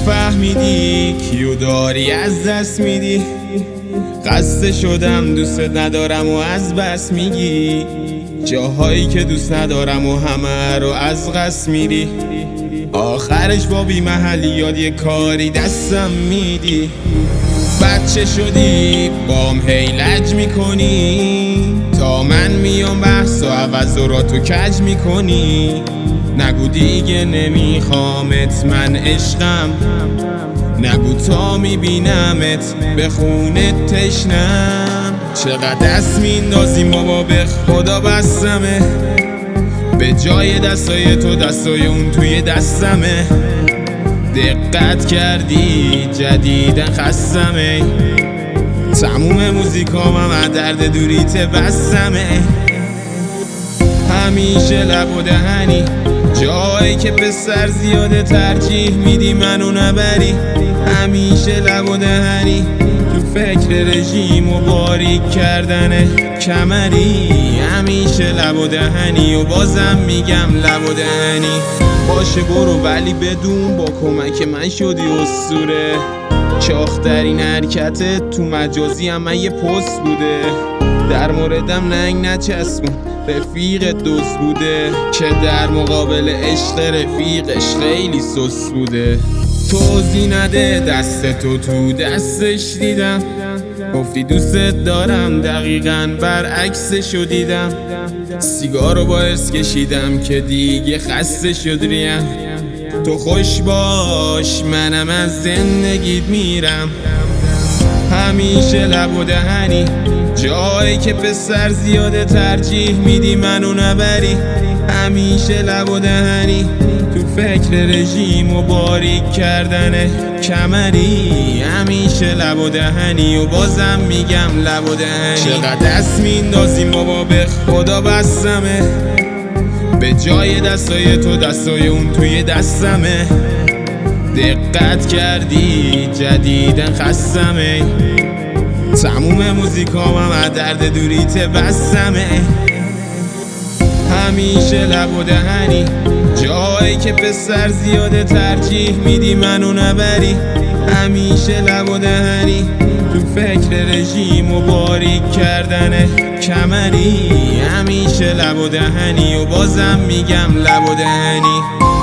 نفهمیدی کیو داری از دست میدی. خسته شدم دوست ندارم و از بس میگی. جاهایی که دوست ندارم و همه رو از قصد میری. آخرش با بی محلیات یه کاری دستم میدی. بچه شدی بام هی لج میکنی. تا من میام بحث و عوض را تو کج میکنی. نگو دیگه نمیخوامت من عشقم. نگو تا میبینمت به خونت تشنم. چقدر دست میندازیم بابا به خدا بستمه. به جای دستای تو دستای اون توی دستمه. دقت کردی جدیدن خستمه. تموم موزیکامم از درد دوریت بستمه. همیشه لب و دهنی جایی که پسر زیاده ترجیح میدی منو نبری. همیشه لب و دهنی تو فکر رژیم و باریک کردن کمری. همیشه لب و دهنی و بازم میگم لب و دهنی. باشه برو ولی بدون با کمک من شدی اسطوره. چاخترین حرکتت تو مجازی هم من یه پست بوده. در موردم ننگ نچسبون رفیقت دوست بوده. که در مقابل عشق رفیقش خیلی سست بوده. توضیح نده دست تو دستش دیدم. گفتی دوستت دارم دقیقاً برعکسشو دیدم. سیگارو باعث کشیدم که دیگه خسته شد ریم. تو خوش باش منم از زندگیت میرم. همیشه لب و دهنی جایی که پسر زیاده ترجیح میدی منو نبری. همیشه لب و دهنی تو فکر رژیم و باریک کردن کمری. همیشه لب و دهنی و بازم میگم لب و دهنی. چقدر دست میندازیم بابا به خدا بستمه. به جای دستای تو دستای اون توی دستمه. دقت کردی جدیدن خستمه. تموم موزیکامم از درد دوریت بستمه. همیشه لب و دهنی جایی که پسر زیاده ترجیح میدی منو نبری. همیشه لب و دهنی تو فکر رژیم و باریک کردن کمری. همیشه لب و دهنی و بازم میگم لب و دهنی.